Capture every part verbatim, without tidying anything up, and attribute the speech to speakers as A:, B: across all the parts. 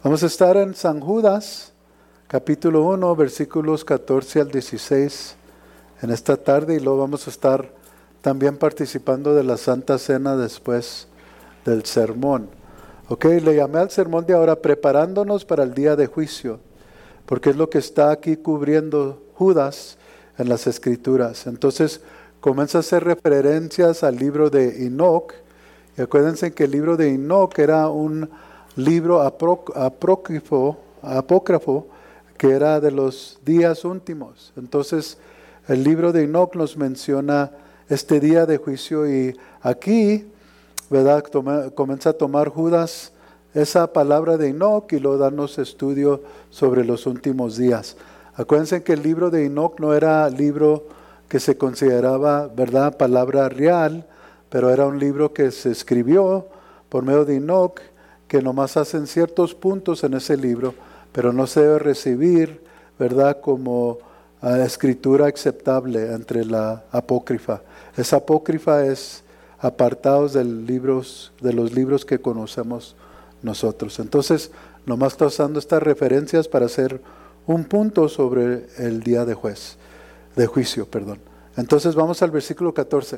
A: Vamos a estar en San Judas, capítulo uno, versículos catorce al dieciséis en esta tarde, y luego vamos a estar también participando de la Santa Cena después del sermón. Ok, le llamé al sermón de ahora preparándonos para el día de juicio, porque es lo que está aquí cubriendo Judas en las Escrituras. Entonces comienza a hacer referencias al libro de Enoc, y acuérdense que el libro de Enoc era un libro apócrifo, apócrifo que era de los días últimos. Entonces el libro de Enoc nos menciona este día de juicio, y aquí, ¿verdad?, Toma, comienza a tomar Judas esa palabra de Enoc y luego darnos estudio sobre los últimos días. Acuérdense que el libro de Enoc no era libro que se consideraba, ¿verdad?, palabra real, pero era un libro que se escribió por medio de Enoc, que nomás hacen ciertos puntos en ese libro, pero no se debe recibir, ¿verdad?, como uh, escritura aceptable entre la apócrifa. Esa apócrifa es apartados del libros, de los libros que conocemos nosotros. Entonces, nomás está usando estas referencias para hacer un punto sobre el día de juez, de juicio, perdón. Entonces vamos al versículo catorce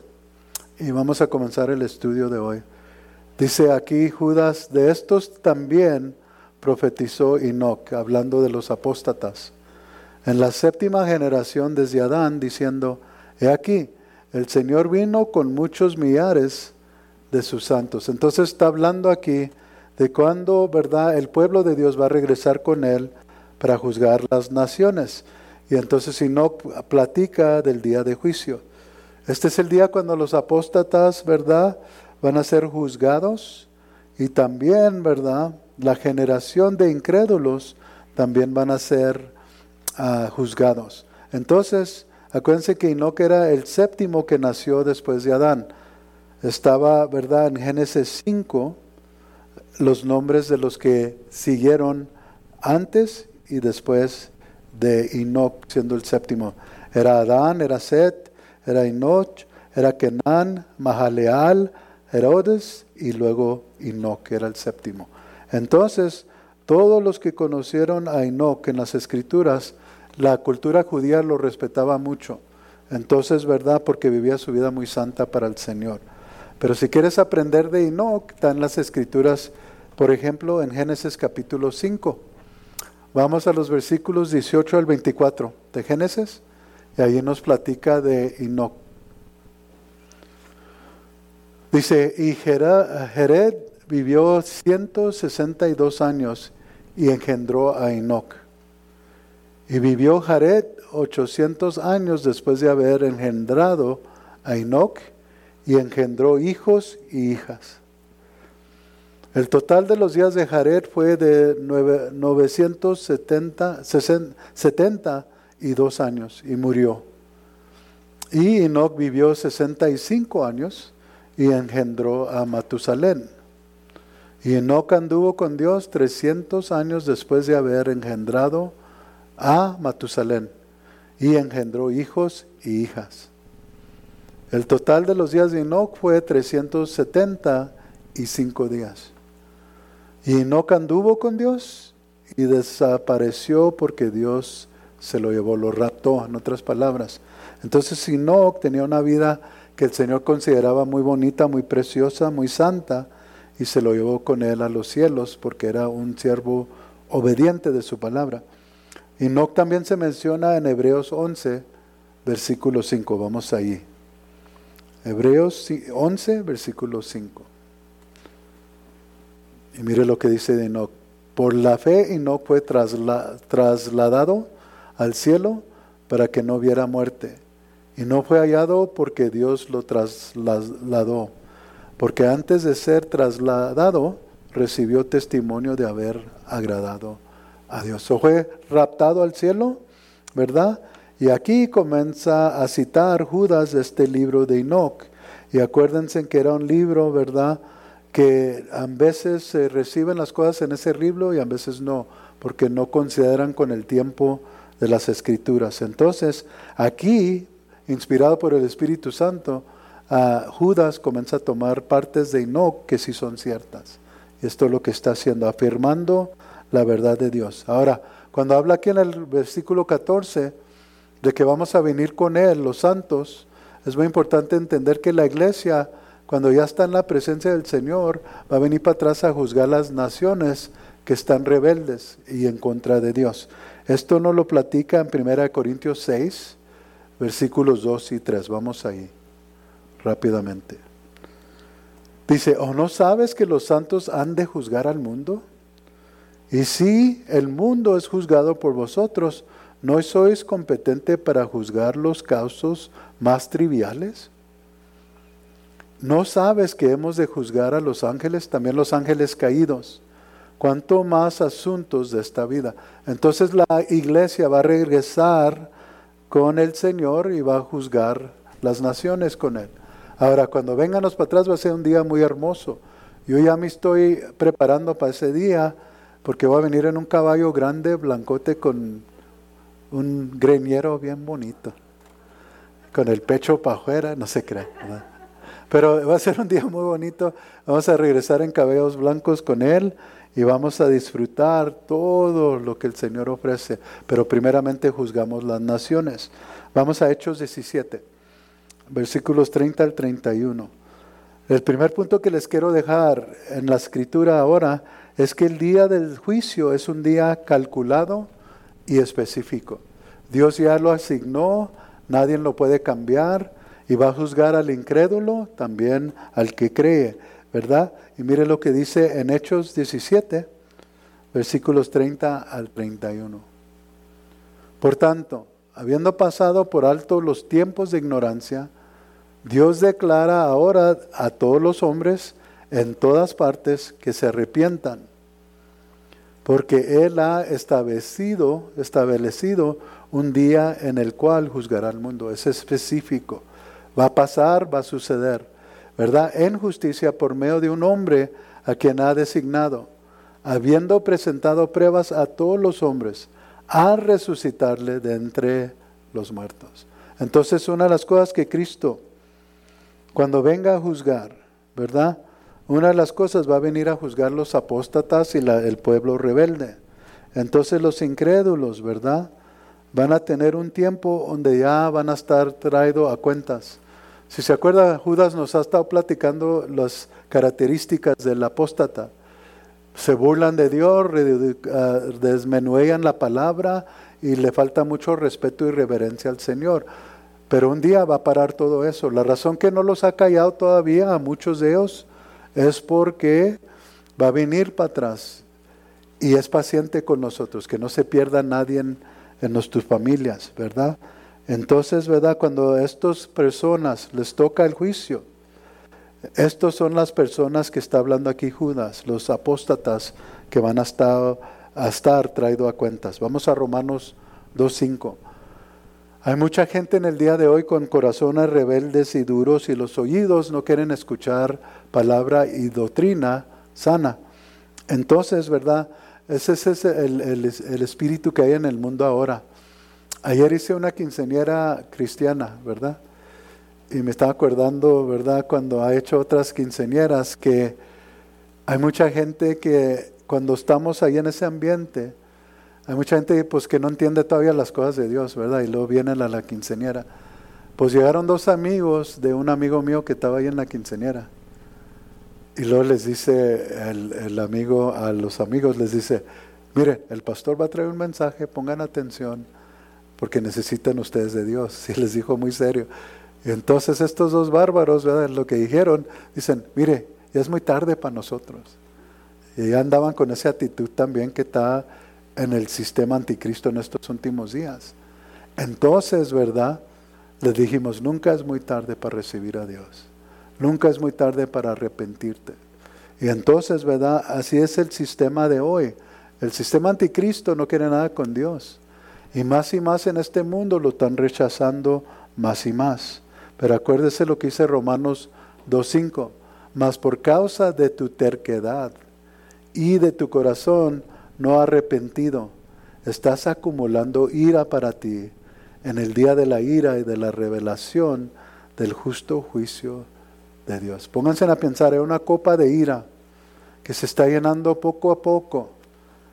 A: y vamos a comenzar el estudio de hoy. Dice aquí Judas: de estos también profetizó Enoc, hablando de los apóstatas, en la séptima generación desde Adán, diciendo: he aquí, el Señor vino con muchos millares de sus santos. Entonces está hablando aquí de cuando, ¿verdad?, el pueblo de Dios va a regresar con él para juzgar las naciones. Y entonces Enoc platica del día de juicio. Este es el día cuando los apóstatas, ¿verdad?, van a ser juzgados, y también, ¿verdad?, la generación de incrédulos también van a ser uh, juzgados. Entonces, acuérdense que Enoc era el séptimo que nació después de Adán. Estaba, ¿verdad?, en Génesis cinco, los nombres de los que siguieron antes y después de Enoc, siendo el séptimo. Era Adán, era Set, era Enoch, era Kenán, Mahaleal, Herodes, y luego Enoc, que era el séptimo. Entonces, todos los que conocieron a Enoc en las Escrituras, la cultura judía lo respetaba mucho. Entonces, ¿verdad?, porque vivía su vida muy santa para el Señor. Pero si quieres aprender de Enoc, están las Escrituras, por ejemplo, en Génesis capítulo cinco. Vamos a los versículos dieciocho al veinticuatro de Génesis, y ahí nos platica de Enoc. Dice: y Jared vivió ciento sesenta y dos años y engendró a Enoc. Y vivió Jared ochocientos años después de haber engendrado a Enoc, y engendró hijos y hijas. El total de los días de Jared fue de novecientos setenta y dos años, y murió. Y Enoc vivió sesenta y cinco años y engendró a Matusalén. Y Enoc anduvo con Dios trescientos años después de haber engendrado a Matusalén, y engendró hijos y hijas. El total de los días de Enoc fue trescientos setenta y cinco días. Y Enoc anduvo con Dios y desapareció porque Dios se lo llevó, lo raptó, en otras palabras. Entonces Enoc tenía una vida que el Señor consideraba muy bonita, muy preciosa, muy santa, y se lo llevó con él a los cielos porque era un siervo obediente de su palabra. Enoc también se menciona en Hebreos once, versículo cinco. Vamos allí. Hebreos once, versículo cinco. Y mire lo que dice de Enoc: por la fe Enoc fue trasla, trasladado al cielo para que no viera muerte, y no fue hallado porque Dios lo trasladó, porque antes de ser trasladado recibió testimonio de haber agradado a Dios. O fue raptado al cielo, ¿verdad? Y aquí comienza a citar Judas de este libro de Enoc. Y acuérdense que era un libro, ¿verdad?, que a veces se reciben las cosas en ese libro y a veces no, porque no consideran con el tiempo de las Escrituras. Entonces, aquí, inspirado por el Espíritu Santo, uh, Judas comienza a tomar partes de Enoc que sí son ciertas. Y esto es lo que está haciendo, afirmando la verdad de Dios. Ahora, cuando habla aquí en el versículo catorce de que vamos a venir con Él, los santos, es muy importante entender que la iglesia, cuando ya está en la presencia del Señor, va a venir para atrás a juzgar las naciones que están rebeldes y en contra de Dios. Esto nos lo platica en primera Corintios seis, versículos dos y tres. Vamos ahí, rápidamente. Dice, ¿o no sabes que los santos han de juzgar al mundo? Y si el mundo es juzgado por vosotros, ¿no sois competente para juzgar los casos más triviales? ¿No sabes que hemos de juzgar a los ángeles, también los ángeles caídos? ¿Cuánto más asuntos de esta vida? Entonces la iglesia va a regresar con el Señor y va a juzgar las naciones con Él. Ahora, cuando venganos para atrás va a ser un día muy hermoso. Yo ya me estoy preparando para ese día porque voy a venir en un caballo grande, blancote, con un greñero bien bonito, con el pecho para afuera, no se cree, ¿verdad? Pero va a ser un día muy bonito. Vamos a regresar en cabellos blancos con Él y vamos a disfrutar todo lo que el Señor ofrece. Pero primeramente juzgamos las naciones. Vamos a Hechos diecisiete, versículos treinta al treinta y uno. El primer punto que les quiero dejar en la escritura ahora es que el día del juicio es un día calculado y específico. Dios ya lo asignó, nadie lo puede cambiar y va a juzgar al incrédulo, también al que cree, ¿verdad? Y mire lo que dice en Hechos diecisiete, versículos treinta al treinta y uno. Por tanto, habiendo pasado por alto los tiempos de ignorancia, Dios declara ahora a todos los hombres en todas partes que se arrepientan, porque Él ha establecido, establecido un día en el cual juzgará al mundo. Es específico. Va a pasar, va a suceder, ¿verdad? En justicia por medio de un hombre a quien ha designado, habiendo presentado pruebas a todos los hombres, a resucitarle de entre los muertos. Entonces, una de las cosas que Cristo, cuando venga a juzgar, ¿verdad? Una de las cosas va a venir a juzgar los apóstatas y la, el pueblo rebelde. Entonces los incrédulos, ¿verdad? Van a tener un tiempo donde ya van a estar traídos a cuentas. Si se acuerda, Judas nos ha estado platicando las características del apóstata. Se burlan de Dios, desmenúan la palabra y le falta mucho respeto y reverencia al Señor. Pero un día va a parar todo eso. La razón que no los ha callado todavía a muchos de ellos es porque va a venir para atrás y es paciente con nosotros, que no se pierda nadie en, en nuestras familias, ¿verdad? Entonces, ¿verdad? Cuando a estas personas les toca el juicio, estas son las personas que está hablando aquí Judas, los apóstatas que van a estar, a estar traídos a cuentas. Vamos a Romanos dos cinco. Hay mucha gente en el día de hoy con corazones rebeldes y duros y los oídos no quieren escuchar palabra y doctrina sana. Entonces, ¿verdad? Ese, ese es el, el, el espíritu que hay en el mundo ahora. Ayer hice una quinceañera cristiana, ¿verdad? Y me estaba acordando, ¿verdad? Cuando ha hecho otras quinceañeras, que hay mucha gente que cuando estamos ahí en ese ambiente, hay mucha gente pues que no entiende todavía las cosas de Dios, ¿verdad? Y luego vienen a la quinceañera. Pues llegaron dos amigos de un amigo mío que estaba ahí en la quinceañera. Y luego les dice el, el amigo a los amigos, les dice, miren, el pastor va a traer un mensaje, pongan atención, porque necesitan ustedes de Dios. Y les dijo muy serio. Y entonces estos dos bárbaros, ¿verdad? Lo que dijeron, dicen, mire, ya es muy tarde para nosotros. Y ya andaban con esa actitud también que está en el sistema anticristo en estos últimos días. Entonces, ¿verdad? Les dijimos, nunca es muy tarde para recibir a Dios. Nunca es muy tarde para arrepentirte. Y entonces, ¿verdad? Así es el sistema de hoy. El sistema anticristo no quiere nada con Dios. Y más y más en este mundo lo están rechazando más y más. Pero acuérdese lo que dice Romanos dos cinco. Mas por causa de tu terquedad y de tu corazón no arrepentido, estás acumulando ira para ti en el día de la ira y de la revelación del justo juicio de Dios. Pónganse a pensar, es una copa de ira que se está llenando poco a poco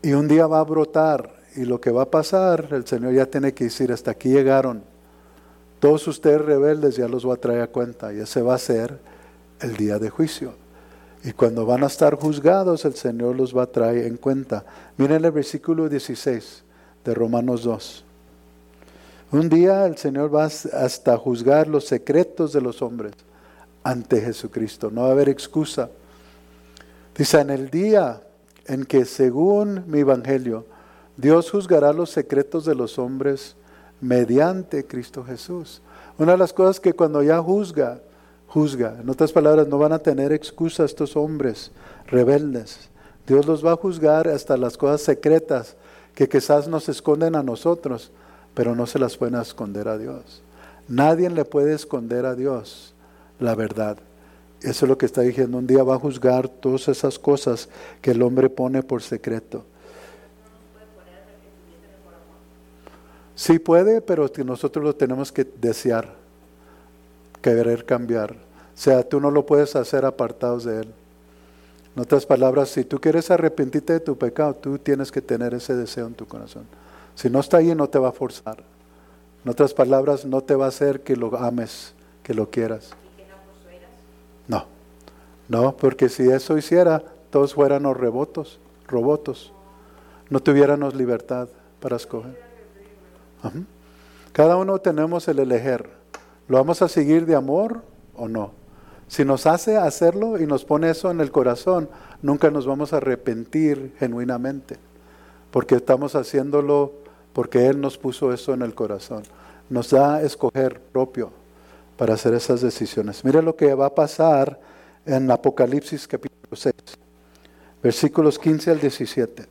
A: Y un día va a brotar, y lo que va a pasar, el Señor ya tiene que decir, hasta aquí llegaron. Todos ustedes rebeldes ya los voy a traer a cuenta, y ese va a ser el día de juicio. Y cuando van a estar juzgados, el Señor los va a traer en cuenta. Miren el versículo dieciséis de Romanos dos. Un día el Señor va hasta juzgar los secretos de los hombres ante Jesucristo. No va a haber excusa. Dice, en el día en que según mi evangelio, Dios juzgará los secretos de los hombres mediante Cristo Jesús. Una de las cosas que cuando ya juzga, juzga. En otras palabras, no van a tener excusa estos hombres rebeldes. Dios los va a juzgar hasta las cosas secretas que quizás nos esconden a nosotros, pero no se las pueden esconder a Dios. Nadie le puede esconder a Dios la verdad. Eso es lo que está diciendo. Un día va a juzgar todas esas cosas que el hombre pone por secreto. Sí puede, pero que nosotros lo tenemos que desear, querer cambiar. O sea, tú no lo puedes hacer apartados de Él. En otras palabras, si tú quieres arrepentirte de tu pecado, tú tienes que tener ese deseo en tu corazón. Si no está ahí, no te va a forzar. En otras palabras, no te va a hacer que lo ames, que lo quieras.
B: ¿Y que no poseeras?
A: No, no, porque si eso hiciera, todos fuéramos robots, robots. No tuviéramos libertad para escoger. Uh-huh. Cada uno tenemos el elegir. ¿Lo vamos a seguir de amor o no? Si nos hace hacerlo y nos pone eso en el corazón, nunca nos vamos a arrepentir genuinamente. Porque estamos haciéndolo porque Él nos puso eso en el corazón. Nos da a escoger propio para hacer esas decisiones. Mire lo que va a pasar en Apocalipsis capítulo seis, versículos quince al diecisiete.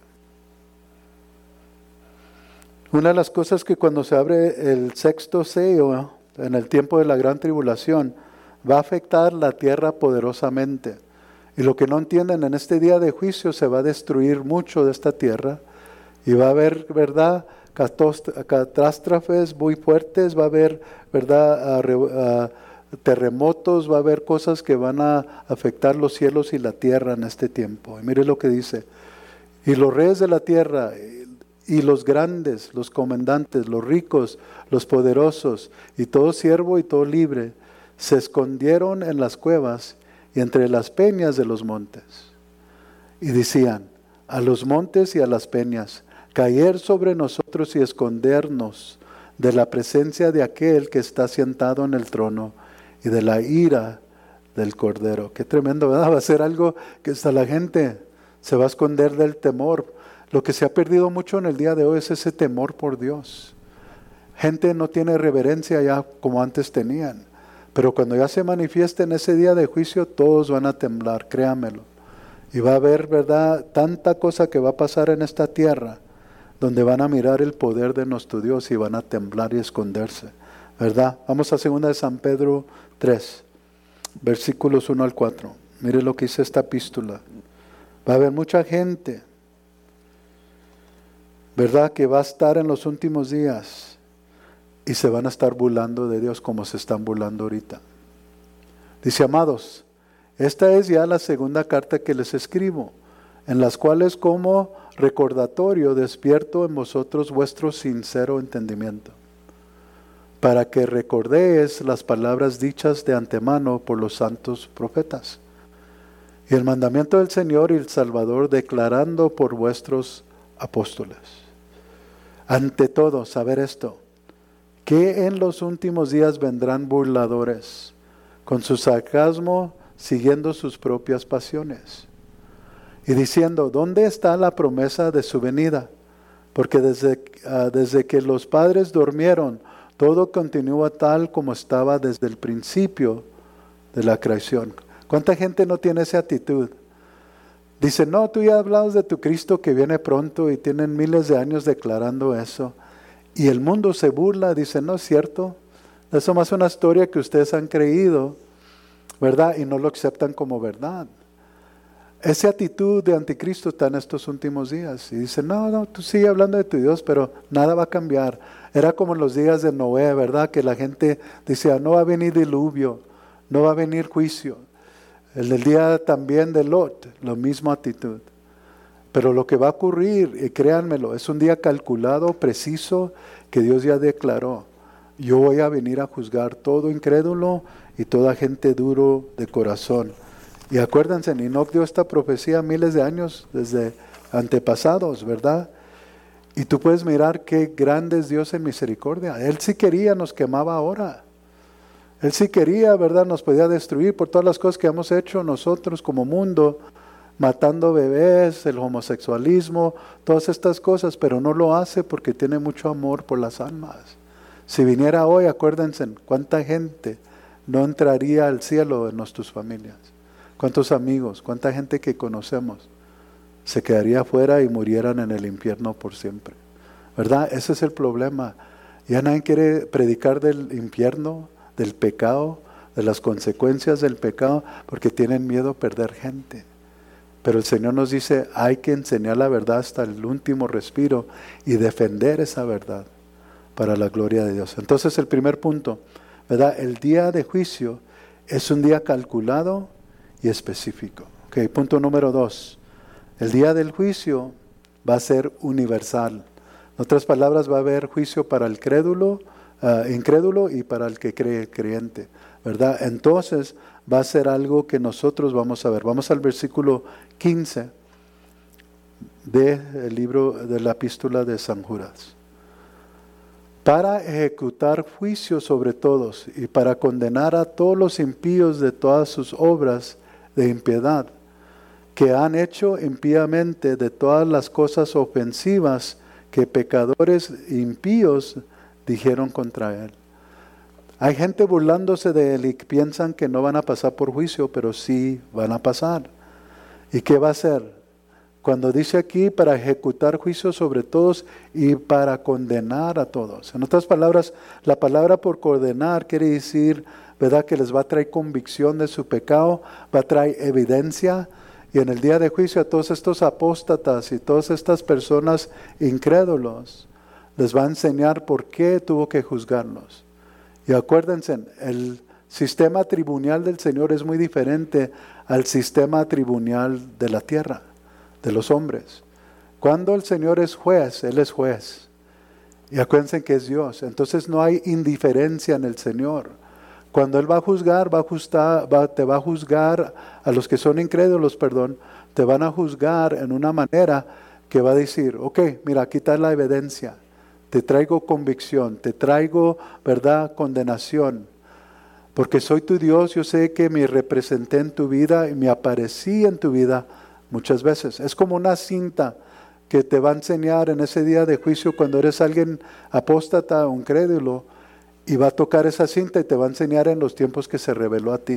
A: Una de las cosas que cuando se abre el sexto sello, en el tiempo de la gran tribulación, va a afectar la tierra poderosamente. Y lo que no entienden, en este día de juicio se va a destruir mucho de esta tierra. Y va a haber, ¿verdad?, catástrofes muy fuertes, va a haber, ¿verdad?, a, a, terremotos, va a haber cosas que van a afectar los cielos y la tierra en este tiempo. Y mire lo que dice. Y los reyes de la tierra, y los grandes, los comandantes, los ricos, los poderosos, y todo siervo y todo libre, se escondieron en las cuevas y entre las peñas de los montes. Y decían, a los montes y a las peñas, caer sobre nosotros y escondernos de la presencia de aquel que está sentado en el trono y de la ira del Cordero. Qué tremendo, ¿verdad? Va a ser algo que hasta la gente se va a esconder del temor. Lo que se ha perdido mucho en el día de hoy es ese temor por Dios. Gente no tiene reverencia ya como antes tenían. Pero cuando ya se manifieste en ese día de juicio, todos van a temblar, créamelo. Y va a haber, ¿verdad?, tanta cosa que va a pasar en esta tierra, donde van a mirar el poder de nuestro Dios y van a temblar y esconderse, ¿verdad? Vamos a segunda de San Pedro tres, versículos uno al cuatro. Mire lo que dice esta epístola. Va a haber mucha gente, ¿verdad?, que va a estar en los últimos días y se van a estar burlando de Dios como se están burlando ahorita. Dice, amados, esta es ya la segunda carta que les escribo, en las cuales como recordatorio despierto en vosotros vuestro sincero entendimiento, para que recordéis las palabras dichas de antemano por los santos profetas, y el mandamiento del Señor y el Salvador declarando por vuestros apóstoles. Ante todo, saber esto, que en los últimos días vendrán burladores, con su sarcasmo siguiendo sus propias pasiones, y diciendo, ¿dónde está la promesa de su venida? Porque desde, uh, desde que los padres durmieron, todo continúa tal como estaba desde el principio de la creación. ¿Cuánta gente no tiene esa actitud? Dice, no, tú ya hablabas de tu Cristo que viene pronto y tienen miles de años declarando eso. Y el mundo se burla, dice, no es cierto. Eso más una historia que ustedes han creído, ¿verdad? Y no lo aceptan como verdad. Esa actitud de anticristo está en estos últimos días. Y dice, no, no, tú sigue hablando de tu Dios, pero nada va a cambiar. Era como en los días de Noé, ¿verdad? Que la gente decía, no va a venir diluvio, no va a venir juicio. En el día también de Lot, la misma actitud. Pero lo que va a ocurrir, y créanmelo, es un día calculado, preciso, que Dios ya declaró. Yo voy a venir a juzgar todo incrédulo y toda gente duro de corazón. Y acuérdense, Enoc dio esta profecía miles de años, desde antepasados, ¿verdad? Y tú puedes mirar qué grande es Dios en misericordia. Él sí quería, nos quemaba ahora. Él sí quería, ¿verdad? Nos podía destruir por todas las cosas que hemos hecho nosotros como mundo, matando bebés, el homosexualismo, todas estas cosas, pero no lo hace porque tiene mucho amor por las almas. Si viniera hoy, acuérdense, ¿cuánta gente no entraría al cielo en nuestras familias? ¿Cuántos amigos, cuánta gente que conocemos se quedaría afuera y murieran en el infierno por siempre? ¿Verdad? Ese es el problema. Ya nadie quiere predicar del infierno, del pecado, de las consecuencias del pecado, porque tienen miedo a perder gente. Pero el Señor nos dice, hay que enseñar la verdad hasta el último respiro y defender esa verdad para la gloria de Dios. Entonces el primer punto, ¿verdad? El día de juicio es un día calculado y específico. Okay, punto número dos. El día del juicio va a ser universal. En otras palabras, va a haber juicio para el crédulo, uh, incrédulo y para el que cree creyente, ¿verdad? Entonces va a ser algo que nosotros vamos a ver. Vamos al versículo quince del libro de la epístola de San Judas. Para ejecutar juicio sobre todos y para condenar a todos los impíos de todas sus obras de impiedad, que han hecho impíamente de todas las cosas ofensivas que pecadores impíos dijeron contra él. Hay gente burlándose de él y piensan que no van a pasar por juicio, pero sí van a pasar. ¿Y qué va a hacer? Cuando dice aquí para ejecutar juicio sobre todos y para condenar a todos. En otras palabras, la palabra por condenar quiere decir, ¿verdad?, que les va a traer convicción de su pecado, va a traer evidencia. Y en el día de juicio a todos estos apóstatas y todas estas personas incrédulos, les va a enseñar por qué tuvo que juzgarlos. Y acuérdense, el sistema tribunal del Señor es muy diferente al sistema tribunal de la tierra, de los hombres. Cuando el Señor es juez, Él es juez. Y acuérdense que es Dios. Entonces no hay indiferencia en el Señor. Cuando Él va a juzgar, va a ajustar, va, te va a juzgar a los que son incrédulos, perdón, te van a juzgar en una manera que va a decir, ok, mira, aquí está la evidencia. Te traigo convicción, te traigo, ¿verdad?, condenación. Porque soy tu Dios, yo sé que me representé en tu vida y me aparecí en tu vida muchas veces. Es como una cinta que te va a enseñar en ese día de juicio cuando eres alguien apóstata o incrédulo, y va a tocar esa cinta y te va a enseñar en los tiempos que se reveló a ti.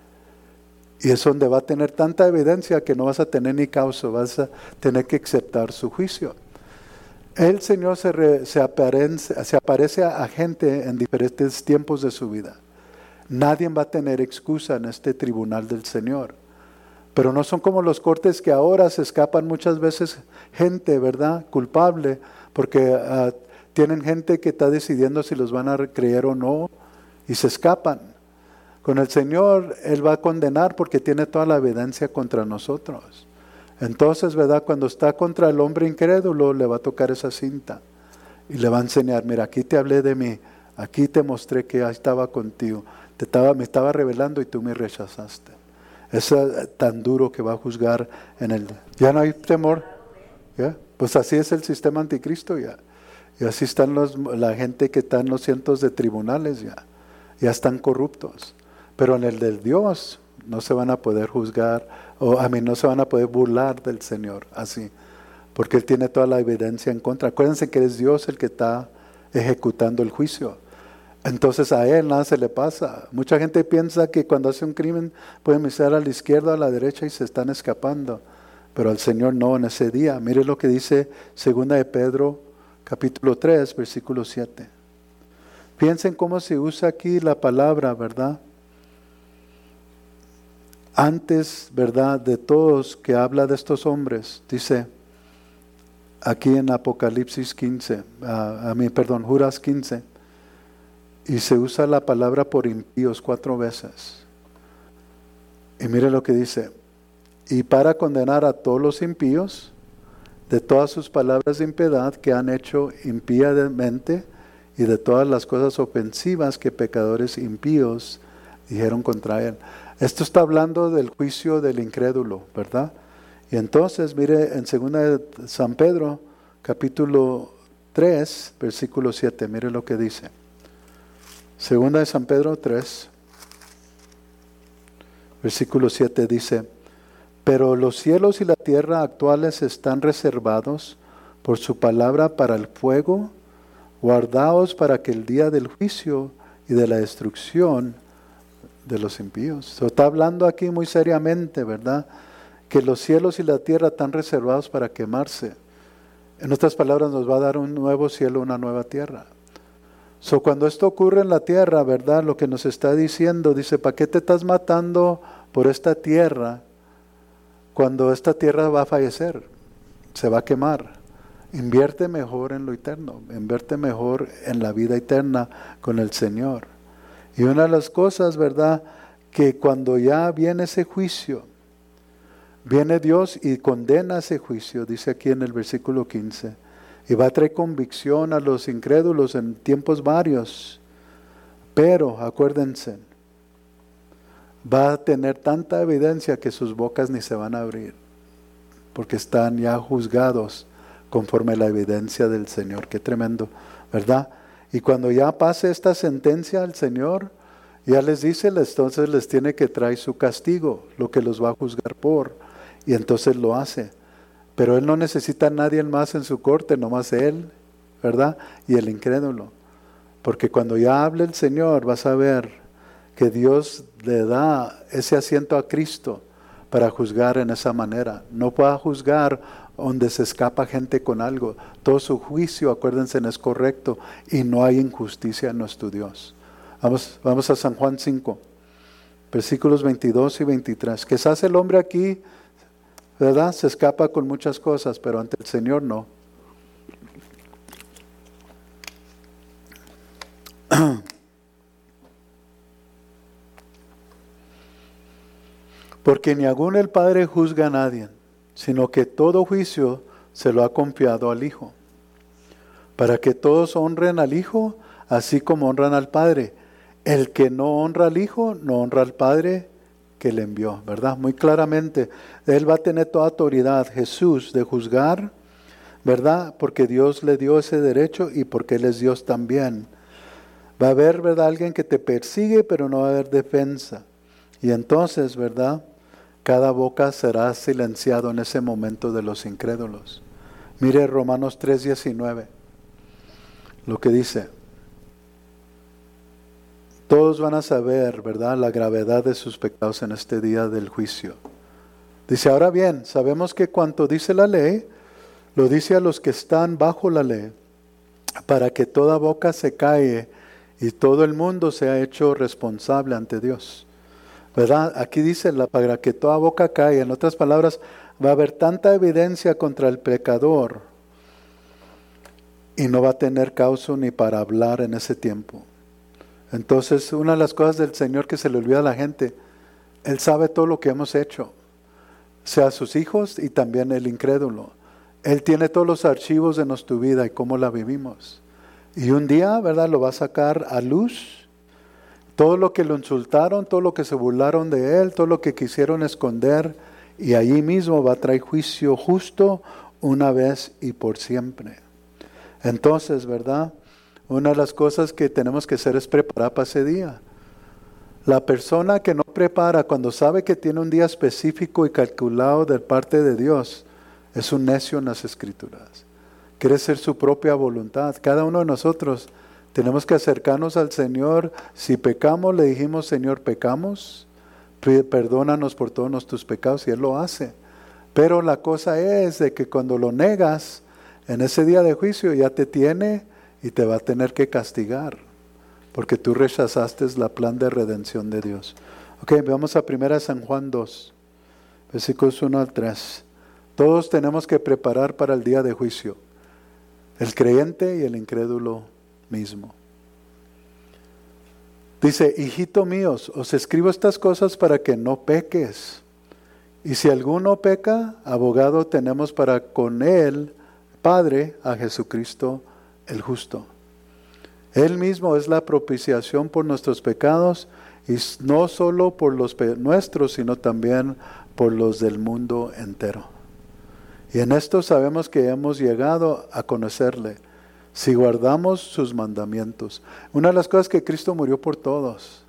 A: Y es donde va a tener tanta evidencia que no vas a tener ni causa, vas a tener que aceptar su juicio. El Señor se, re, se, aparece, se aparece a, a gente en diferentes tiempos de su vida. Nadie va a tener excusa en este tribunal del Señor. Pero no son como los cortes que ahora se escapan muchas veces gente, ¿verdad?, culpable, porque uh, tienen gente que está decidiendo si los van a creer o no y se escapan. Con el Señor, Él va a condenar porque tiene toda la evidencia contra nosotros. Entonces, ¿verdad?, cuando está contra el hombre incrédulo, le va a tocar esa cinta y le va a enseñar, mira, aquí te hablé de mí, aquí te mostré que estaba contigo, te estaba, me estaba revelando y tú me rechazaste. Es tan duro que va a juzgar en el... Ya no hay temor. ¿Ya? Pues así es el sistema anticristo ya. Y así están los, la gente que está en los cientos de tribunales ya. Ya están corruptos. Pero en el del Dios no se van a poder juzgar, o a mí no se van a poder burlar del Señor así. Porque Él tiene toda la evidencia en contra. Acuérdense que es Dios el que está ejecutando el juicio. Entonces a Él nada se le pasa. Mucha gente piensa que cuando hace un crimen pueden mirar a la izquierda o a la derecha y se están escapando. Pero al Señor no en ese día. Mire lo que dice segunda de Pedro, capítulo tres, versículo siete. Piensen cómo se usa aquí la palabra, ¿verdad? Antes, ¿verdad?, de todos que habla de estos hombres, dice aquí en Apocalipsis quince, uh, a mí, perdón, Judas quince, y se usa la palabra por impíos cuatro veces. Y mire lo que dice, y para condenar a todos los impíos, de todas sus palabras de impiedad que han hecho impíamente y de todas las cosas ofensivas que pecadores impíos dijeron contra él. Esto está hablando del juicio del incrédulo, ¿verdad? Y entonces, mire, en segunda de San Pedro, capítulo tres, versículo siete, mire lo que dice. Segunda de San Pedro tres, versículo siete dice: pero los cielos y la tierra actuales están reservados por su palabra para el fuego, guardaos para que el día del juicio y de la destrucción de los impíos. Se está hablando aquí muy seriamente, ¿verdad? Que los cielos y la tierra están reservados para quemarse. En otras palabras, nos va a dar un nuevo cielo, una nueva tierra. So, cuando esto ocurre en la tierra, ¿verdad? Lo que nos está diciendo, dice, ¿para qué te estás matando por esta tierra cuando esta tierra va a fallecer? Se va a quemar. Invierte mejor en lo eterno, invierte mejor en la vida eterna con el Señor. Y una de las cosas, ¿verdad? Que cuando ya viene ese juicio, viene Dios y condena ese juicio, dice aquí en el versículo quince, y va a traer convicción a los incrédulos en tiempos varios, pero acuérdense, va a tener tanta evidencia que sus bocas ni se van a abrir, porque están ya juzgados conforme a la evidencia del Señor. Qué tremendo, ¿verdad? Y cuando ya pase esta sentencia al Señor, ya les dice, entonces les tiene que traer su castigo, lo que los va a juzgar por, y entonces lo hace. Pero Él no necesita a nadie más en su corte, nomás Él, ¿verdad? Y el incrédulo. Porque cuando ya hable el Señor, vas a ver que Dios le da ese asiento a Cristo para juzgar en esa manera. No pueda juzgar donde se escapa gente con algo. Todo su juicio, acuérdense, es correcto y no hay injusticia en nuestro Dios. Vamos, vamos a San Juan cinco, versículos veintidós y veintitrés. Quizás el hombre aquí, ¿verdad?, se escapa con muchas cosas, pero ante el Señor no. Porque ni aun el Padre juzga a nadie, sino que todo juicio se lo ha confiado al Hijo, para que todos honren al Hijo, así como honran al Padre. El que no honra al Hijo, no honra al Padre que le envió, ¿verdad? Muy claramente, Él va a tener toda autoridad, Jesús, de juzgar, ¿verdad? Porque Dios le dio ese derecho y porque Él es Dios también. Va a haber, ¿verdad?, alguien que te persigue, pero no va a haber defensa. Y entonces, ¿verdad?, cada boca será silenciado en ese momento de los incrédulos. Mire Romanos tres diecinueve, lo que dice. Todos van a saber, ¿verdad?, la gravedad de sus pecados en este día del juicio. Dice, ahora bien, sabemos que cuanto dice la ley, lo dice a los que están bajo la ley, para que toda boca se calle y todo el mundo sea hecho responsable ante Dios. ¿Verdad? Aquí dice, la, para que toda boca caiga. En otras palabras, va a haber tanta evidencia contra el pecador y no va a tener causa ni para hablar en ese tiempo. Entonces, una de las cosas del Señor que se le olvida a la gente, Él sabe todo lo que hemos hecho, sea sus hijos y también el incrédulo. Él tiene todos los archivos de nuestra vida y cómo la vivimos. Y un día, ¿verdad?, lo va a sacar a luz. Todo lo que lo insultaron, todo lo que se burlaron de Él, todo lo que quisieron esconder, y allí mismo va a traer juicio justo una vez y por siempre. Entonces, ¿verdad?, una de las cosas que tenemos que hacer es preparar para ese día. La persona que no prepara cuando sabe que tiene un día específico y calculado de parte de Dios, es un necio en las Escrituras. Quiere ser su propia voluntad. Cada uno de nosotros tenemos que acercarnos al Señor. Si pecamos, le dijimos, Señor, pecamos, perdónanos por todos nuestros pecados, y Él lo hace. Pero la cosa es de que cuando lo negas, en ese día de juicio ya te tiene y te va a tener que castigar, porque tú rechazaste la plan de redención de Dios. Ok, vamos a primera San Juan dos, versículos uno al tres. Todos tenemos que preparar para el día de juicio, el creyente y el incrédulo mismo. Dice, hijito míos, os escribo estas cosas para que no peques. Y si alguno peca, abogado tenemos para con él, Padre, a Jesucristo el justo. Él mismo es la propiciación por nuestros pecados, y no solo por los nuestros, sino también por los del mundo entero. Y en esto sabemos que hemos llegado a conocerle, si guardamos sus mandamientos. Una de las cosas que Cristo murió por todos,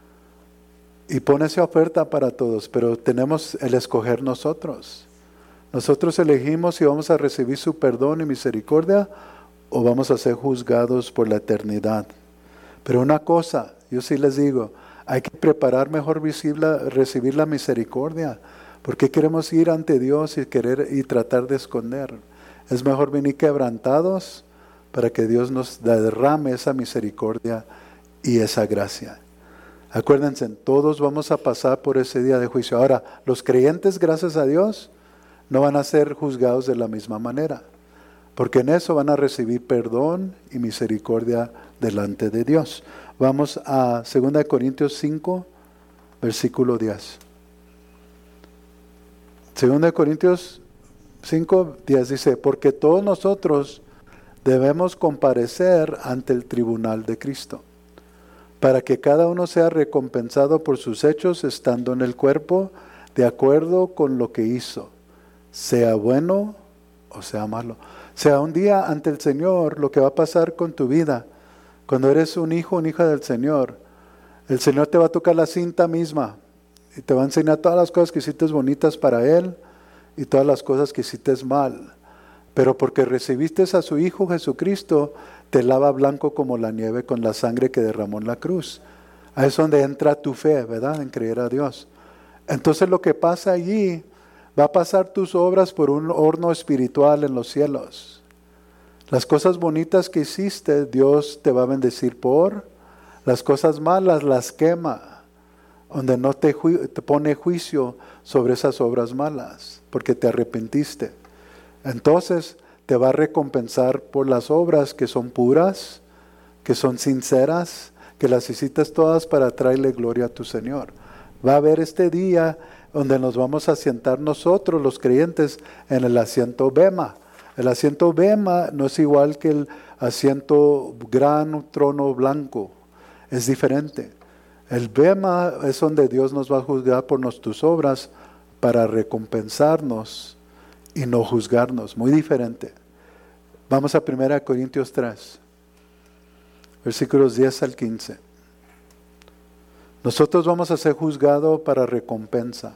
A: y pone esa oferta para todos, pero tenemos el escoger nosotros. Nosotros elegimos si vamos a recibir su perdón y misericordia, o vamos a ser juzgados por la eternidad. Pero una cosa, yo sí les digo, hay que preparar mejor visible, recibir la misericordia, porque queremos ir ante Dios y querer y tratar de esconder. Es mejor venir quebrantados para que Dios nos derrame esa misericordia y esa gracia. Acuérdense, todos vamos a pasar por ese día de juicio. Ahora, los creyentes, gracias a Dios, no van a ser juzgados de la misma manera, porque en eso van a recibir perdón y misericordia delante de Dios. Vamos a segunda de Corintios cinco, versículo diez. segunda de Corintios cinco, diez dice, porque todos nosotros debemos comparecer ante el tribunal de Cristo, para que cada uno sea recompensado por sus hechos estando en el cuerpo, de acuerdo con lo que hizo, sea bueno o sea malo. O sea, un día ante el Señor, lo que va a pasar con tu vida, cuando eres un hijo o una hija del Señor, el Señor te va a tocar la cinta misma y te va a enseñar todas las cosas que hiciste bonitas para Él y todas las cosas que hiciste mal. Pero porque recibiste a su Hijo Jesucristo, te lava blanco como la nieve con la sangre que derramó en la cruz. Ahí es donde entra tu fe, ¿verdad? En creer a Dios. Entonces lo que pasa allí, va a pasar tus obras por un horno espiritual en los cielos. Las cosas bonitas que hiciste, Dios te va a bendecir por. Las cosas malas las quema, donde no te, ju- te pone juicio sobre esas obras malas, porque te arrepentiste. Entonces te va a recompensar por las obras que son puras, que son sinceras, que las hiciste todas para traerle gloria a tu Señor. Va a haber este día donde nos vamos a sentar nosotros, los creyentes, en el asiento bema. El asiento bema no es igual que el asiento gran trono blanco, es diferente. El bema es donde Dios nos va a juzgar por nuestras obras para recompensarnos y no juzgarnos, muy diferente. Vamos a primera Corintios tres, versículos diez al quince. Nosotros vamos a ser juzgados para recompensa.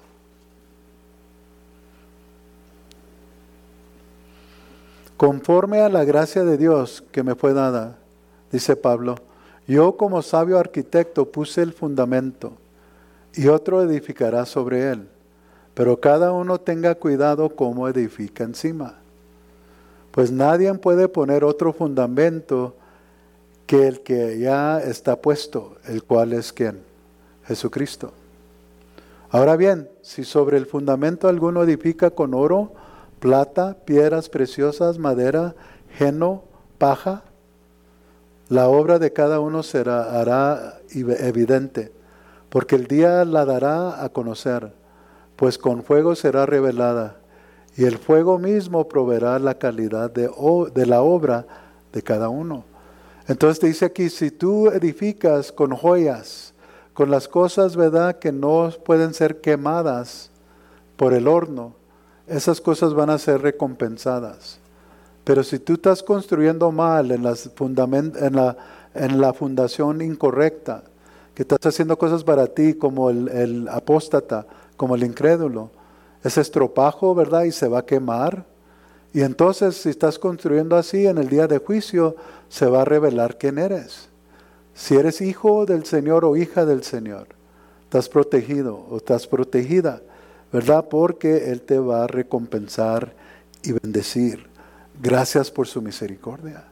A: Conforme a la gracia de Dios que me fue dada, dice Pablo, yo como sabio arquitecto puse el fundamento y otro edificará sobre él, pero cada uno tenga cuidado cómo edifica encima. Pues nadie puede poner otro fundamento que el que ya está puesto, el cual es ¿quién? Jesucristo. Ahora bien, si sobre el fundamento alguno edifica con oro, plata, piedras preciosas, madera, heno, paja, la obra de cada uno será hará evidente, porque el día la dará a conocer, pues con fuego será revelada, y el fuego mismo proveerá la calidad de, de la obra de cada uno. Entonces dice aquí, si tú edificas con joyas, con las cosas, ¿verdad?, que no pueden ser quemadas por el horno, esas cosas van a ser recompensadas. Pero si tú estás construyendo mal en, las fundament- en, la, en la fundación incorrecta, que estás haciendo cosas para ti como el, el apóstata, como el incrédulo, es estropajo, ¿verdad?, y se va a quemar. Y entonces si estás construyendo así, en el día de juicio se va a revelar quién eres. Si eres hijo del Señor o hija del Señor, estás protegido o estás protegida, ¿verdad? Porque Él te va a recompensar y bendecir. Gracias por su misericordia.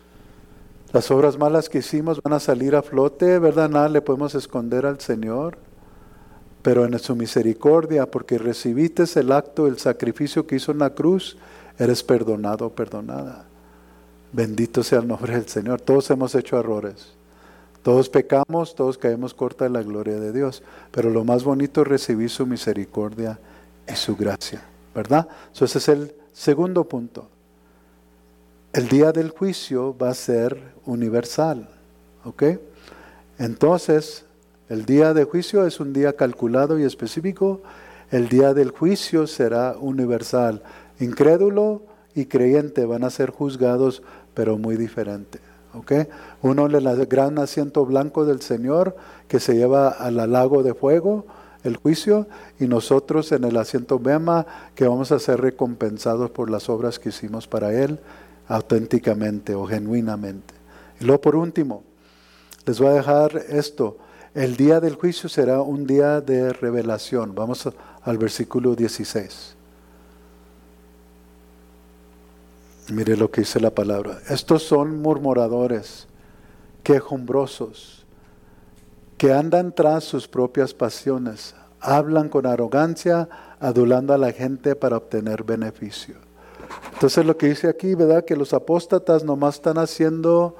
A: Las obras malas que hicimos van a salir a flote, ¿verdad? Nada le podemos esconder al Señor. Pero en su misericordia, porque recibiste el acto, el sacrificio que hizo en la cruz, eres perdonado, perdonada. Bendito sea el nombre del Señor. Todos hemos hecho errores. Todos pecamos, todos caemos corta de la gloria de Dios. Pero lo más bonito es recibir su misericordia y su gracia, ¿verdad? So, ese es el segundo punto. El día del juicio va a ser universal, ¿ok? Entonces, el día de juicio es un día calculado y específico. El día del juicio será universal. Incrédulo y creyente van a ser juzgados, pero muy diferente, ¿ok? Uno en el gran asiento blanco del Señor, que se lleva al lago de fuego, el juicio, y nosotros en el asiento bema, que vamos a ser recompensados por las obras que hicimos para Él, auténticamente o genuinamente. Y luego por último, les voy a dejar esto. El día del juicio será un día de revelación. Vamos a, al versículo dieciséis. Mire lo que dice la palabra. Estos son murmuradores, quejumbrosos, que andan tras sus propias pasiones, hablan con arrogancia, adulando a la gente para obtener beneficio. Entonces lo que dice aquí, ¿verdad? Que los apóstatas nomás están haciendo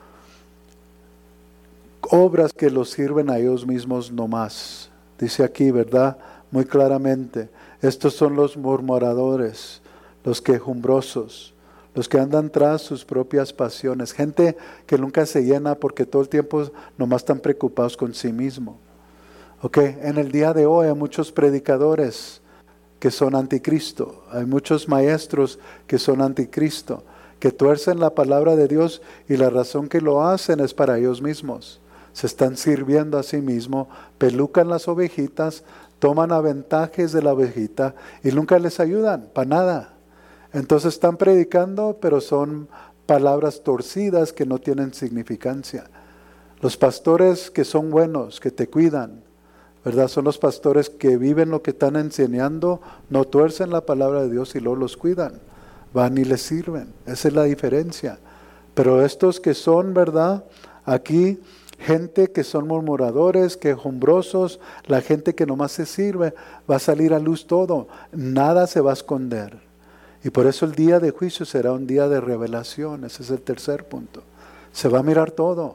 A: obras que los sirven a ellos mismos nomás. Dice aquí, ¿verdad? Muy claramente, estos son los murmuradores, los quejumbrosos, los que andan tras sus propias pasiones. Gente que nunca se llena porque todo el tiempo nomás están preocupados con sí mismo. Ok, en el día de hoy hay muchos predicadores que son anticristo. Hay muchos maestros que son anticristo, que tuercen la palabra de Dios y la razón que lo hacen es para ellos mismos. Se están sirviendo a sí mismos, pelucan las ovejitas, toman aventajes de la ovejita y nunca les ayudan, para nada. Entonces están predicando, pero son palabras torcidas que no tienen significancia. Los pastores que son buenos, que te cuidan, ¿verdad? Son los pastores que viven lo que están enseñando, no tuercen la palabra de Dios y luego los cuidan. Van y les sirven. Esa es la diferencia. Pero estos que son, ¿verdad? Aquí, gente que son murmuradores, quejumbrosos, la gente que nomás se sirve, va a salir a luz todo. Nada se va a esconder. Y por eso el día de juicio será un día de revelación. Ese es el tercer punto. Se va a mirar todo.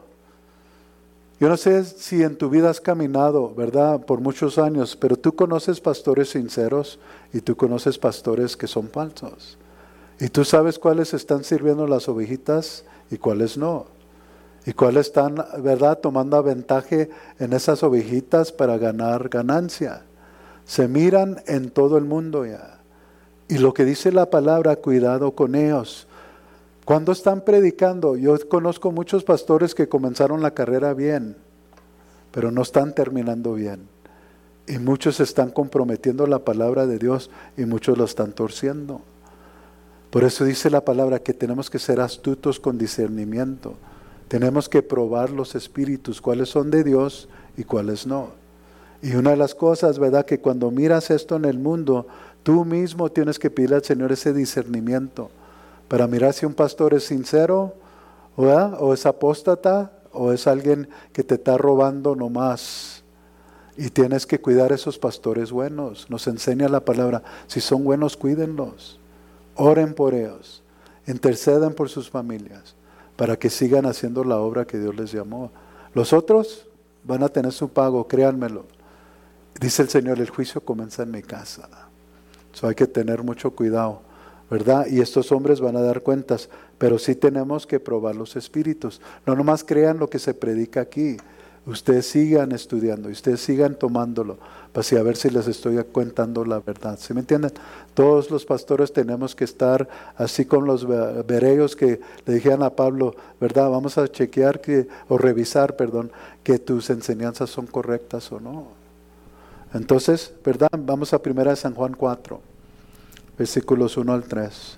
A: Yo no sé si en tu vida has caminado, ¿verdad? Por muchos años, pero tú conoces pastores sinceros y tú conoces pastores que son falsos. Y tú sabes cuáles están sirviendo las ovejitas y cuáles no. Y cuáles están, ¿verdad?, tomando aventaje en esas ovejitas para ganar ganancia. Se miran en todo el mundo ya. Y lo que dice la palabra, cuidado con ellos. Cuando están predicando, yo conozco muchos pastores que comenzaron la carrera bien, pero no están terminando bien. Y muchos están comprometiendo la palabra de Dios y muchos lo están torciendo. Por eso dice la palabra que tenemos que ser astutos con discernimiento. Tenemos que probar los espíritus, cuáles son de Dios y cuáles no. Y una de las cosas, ¿verdad?, que cuando miras esto en el mundo, tú mismo tienes que pedirle al Señor ese discernimiento para mirar si un pastor es sincero, ¿verdad?, o es apóstata, o es alguien que te está robando nomás. Y tienes que cuidar a esos pastores buenos. Nos enseña la palabra. Si son buenos, cuídenlos. Oren por ellos. Intercedan por sus familias para que sigan haciendo la obra que Dios les llamó. Los otros van a tener su pago, créanmelo. Dice el Señor, el juicio comienza en mi casa. So hay que tener mucho cuidado, ¿verdad? Y estos hombres van a dar cuentas, pero sí tenemos que probar los espíritus. No nomás crean lo que se predica aquí. Ustedes sigan estudiando, ustedes sigan tomándolo, para así a ver si les estoy contando la verdad. ¿Sí me entienden? Todos los pastores tenemos que estar así con los bereos que le dijeron a Pablo, ¿verdad? Vamos a chequear que, o revisar, perdón, que tus enseñanzas son correctas o no. Entonces, ¿verdad? Vamos a primera de San Juan cuatro, versículos uno al tres.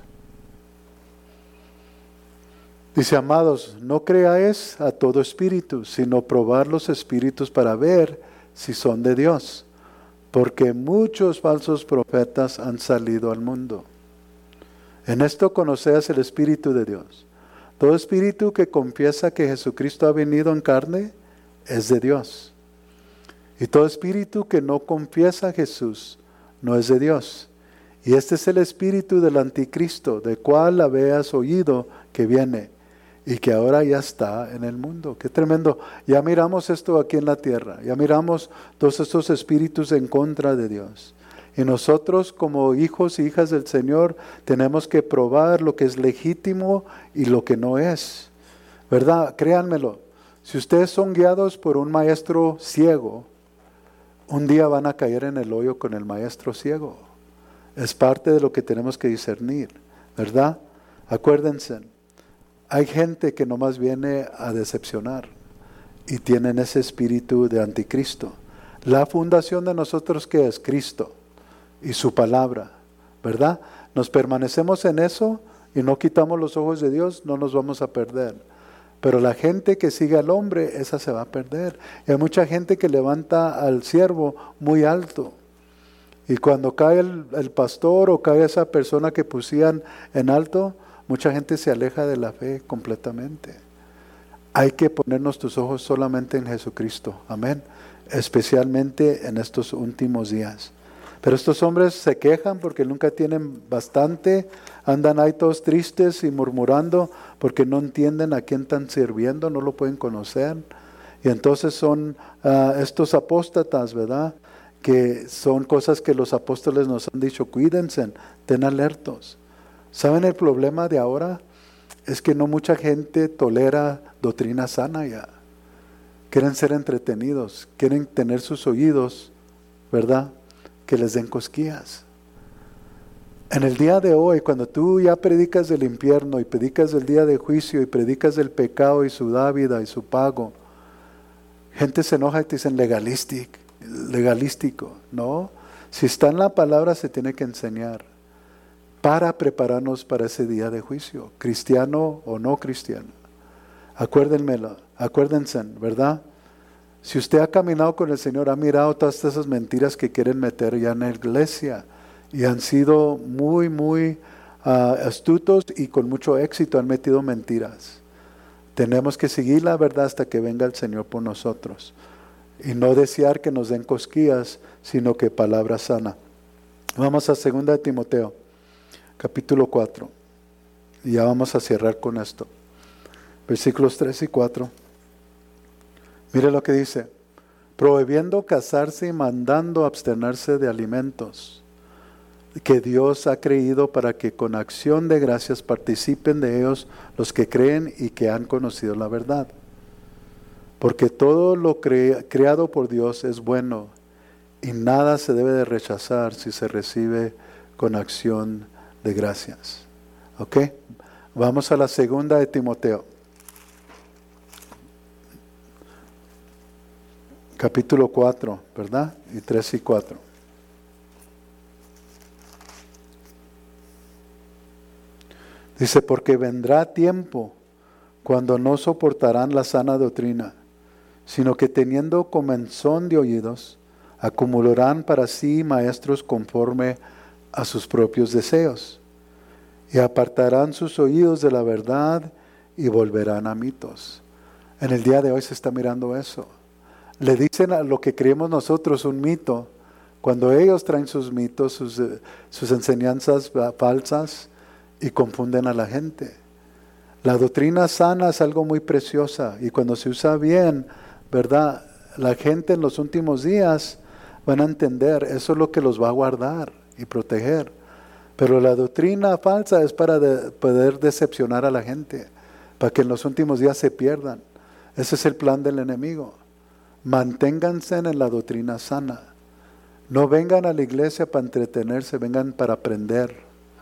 A: Dice, amados, no creáis a todo espíritu, sino probar los espíritus para ver si son de Dios, porque muchos falsos profetas han salido al mundo. En esto conocéis el Espíritu de Dios. Todo espíritu que confiesa que Jesucristo ha venido en carne es de Dios. Y todo espíritu que no confiesa a Jesús no es de Dios. Y este es el espíritu del anticristo, del cual habéis oído que viene y que ahora ya está en el mundo. Qué tremendo. Ya miramos esto aquí en la tierra. Ya miramos todos estos espíritus en contra de Dios. Y nosotros como hijos y hijas del Señor tenemos que probar lo que es legítimo y lo que no es. ¿Verdad? Créanmelo. Si ustedes son guiados por un maestro ciego, un día van a caer en el hoyo con el maestro ciego. Es parte de lo que tenemos que discernir. ¿Verdad? Acuérdense, hay gente que nomás viene a decepcionar y tienen ese espíritu de anticristo. La fundación de nosotros, ¿qué es? Cristo y su palabra, ¿verdad? Nos permanecemos en eso y no quitamos los ojos de Dios, no nos vamos a perder. Pero la gente que sigue al hombre, esa se va a perder. Y hay mucha gente que levanta al siervo muy alto. Y cuando cae el, el pastor o cae esa persona que pusían en alto, mucha gente se aleja de la fe completamente. Hay que poner nuestros ojos solamente en Jesucristo. Amén. Especialmente en estos últimos días. Pero estos hombres se quejan porque nunca tienen bastante, andan ahí todos tristes y murmurando porque no entienden a quién están sirviendo, no lo pueden conocer. Y entonces son uh, estos apóstatas, ¿verdad? Que son cosas que los apóstoles nos han dicho, cuídense, ten alertos. ¿Saben el problema de ahora? Es que no mucha gente tolera doctrina sana ya. Quieren ser entretenidos, quieren tener sus oídos, ¿verdad? Que les den cosquillas. En el día de hoy, cuando tú ya predicas del infierno y predicas del día de juicio y predicas del pecado y su dávida y su pago, gente se enoja y te dicen legalístico, legalístico. No, si está en la palabra se tiene que enseñar para prepararnos para ese día de juicio, cristiano o no cristiano. Acuérdenmelo, acuérdense, ¿verdad? Si usted ha caminado con el Señor, ha mirado todas esas mentiras que quieren meter ya en la iglesia y han sido muy, muy uh, astutos y con mucho éxito han metido mentiras. Tenemos que seguir la verdad hasta que venga el Señor por nosotros y no desear que nos den cosquillas, sino que palabra sana. Vamos a segunda de Timoteo, capítulo cuatro, y ya vamos a cerrar con esto. Versículos tres y cuatro. Mire lo que dice, prohibiendo casarse y mandando abstenerse de alimentos que Dios ha creído para que con acción de gracias participen de ellos los que creen y que han conocido la verdad. Porque todo lo cre- creado por Dios es bueno y nada se debe de rechazar si se recibe con acción de gracias. ¿Ok? Vamos a la segunda de Timoteo. Capítulo cuatro, ¿verdad? Y tres y cuatro. Dice, porque vendrá tiempo cuando no soportarán la sana doctrina, sino que teniendo comezón de oídos, acumularán para sí maestros conforme a sus propios deseos, y apartarán sus oídos de la verdad y volverán a mitos. En el día de hoy se está mirando eso. Le dicen a lo que creemos nosotros un mito, cuando ellos traen sus mitos, sus, sus enseñanzas falsas y confunden a la gente. La doctrina sana es algo muy preciosa y cuando se usa bien, ¿verdad? La gente en los últimos días van a entender, eso es lo que los va a guardar y proteger. Pero la doctrina falsa es para de, poder decepcionar a la gente, para que en los últimos días se pierdan. Ese es el plan del enemigo. Manténganse en la doctrina sana. No vengan a la iglesia para entretenerse, vengan para aprender,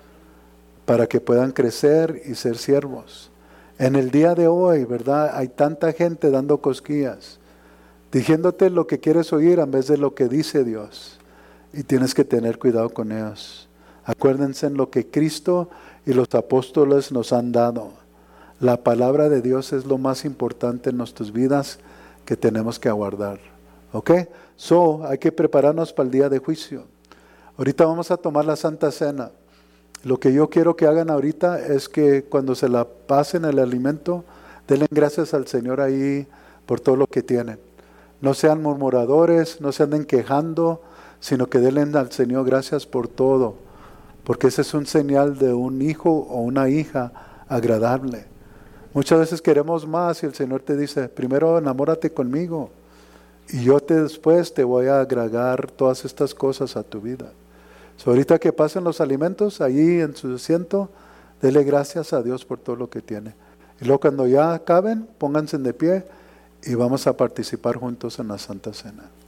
A: para que puedan crecer y ser siervos. En el día de hoy, ¿verdad? Hay tanta gente dando cosquillas, diciéndote lo que quieres oír en vez de lo que dice Dios. Y tienes que tener cuidado con ellos. Acuérdense en lo que Cristo y los apóstoles nos han dado. La palabra de Dios es lo más importante en nuestras vidas que tenemos que aguardar. ¿Ok? So, hay que prepararnos para el día de juicio. Ahorita vamos a tomar la Santa Cena. Lo que yo quiero que hagan ahorita es que cuando se la pasen el alimento, denle gracias al Señor ahí por todo lo que tienen. No sean murmuradores, no se anden quejando, sino que denle al Señor gracias por todo. Porque ese es un señal de un hijo o una hija agradable. Muchas veces queremos más y el Señor te dice, primero enamórate conmigo y yo te, después te voy a agregar todas estas cosas a tu vida. So, ahorita que pasen los alimentos, ahí en su asiento, dele gracias a Dios por todo lo que tiene. Y luego cuando ya acaben, pónganse de pie y vamos a participar juntos en la Santa Cena.